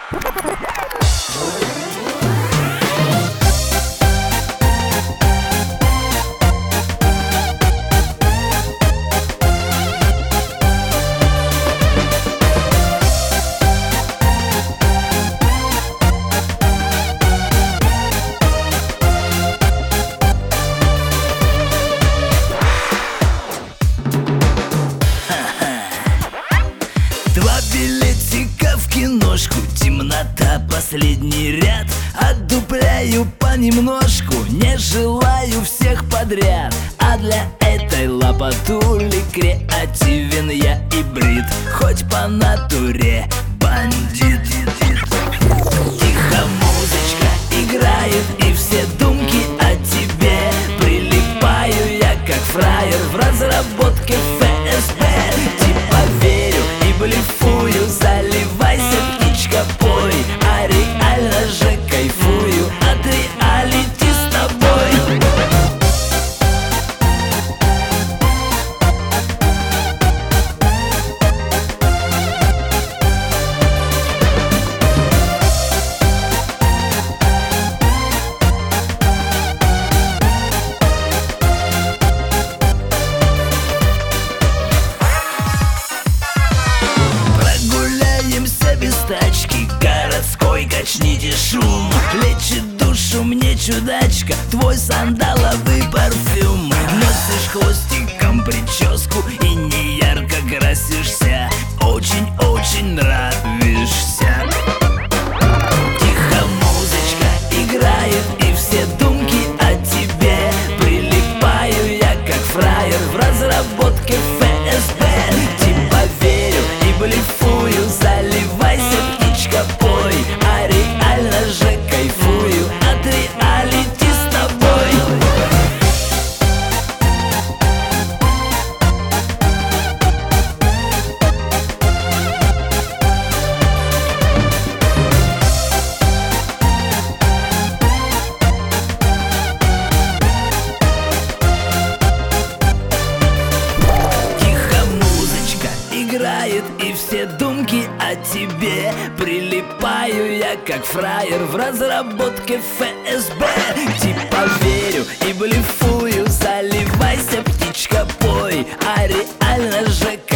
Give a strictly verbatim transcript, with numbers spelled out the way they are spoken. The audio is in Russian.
Два билетика в киношку, темнота, последний ряд. Отдупляю понемножку, не желаю всех подряд. А для этой лопатули креативен я и брит, хоть по натуре бандит. Тихо музычка играет, и все думки о тебе. Прилипаю я как фраер в разработке эф эс бэ. Типа верю и блефую, заливайся, птичка, пой. А реально же кайфую от реалити с тобой. Прогуляемся без тачки, городской качните шум. Лечит душу мне чудачка, твой сандаловый парфюм. Носишь хвостиком прическу и не ярко красишься, очень-очень нравишься. Тихо музычка играет, и все думки о тебе. Прилипаю я как фраер в разработке эф эс бэ. Типа верю и блефую, заливайся, птичка, пой. А реально же кайфую от реалити с тобой. Тихо музычка играет, и все думки о тебе. Прилипаю я как фраер в разработке эф эс бэ. Типа верю и блефую, заливайся, птичка, пой. А реально же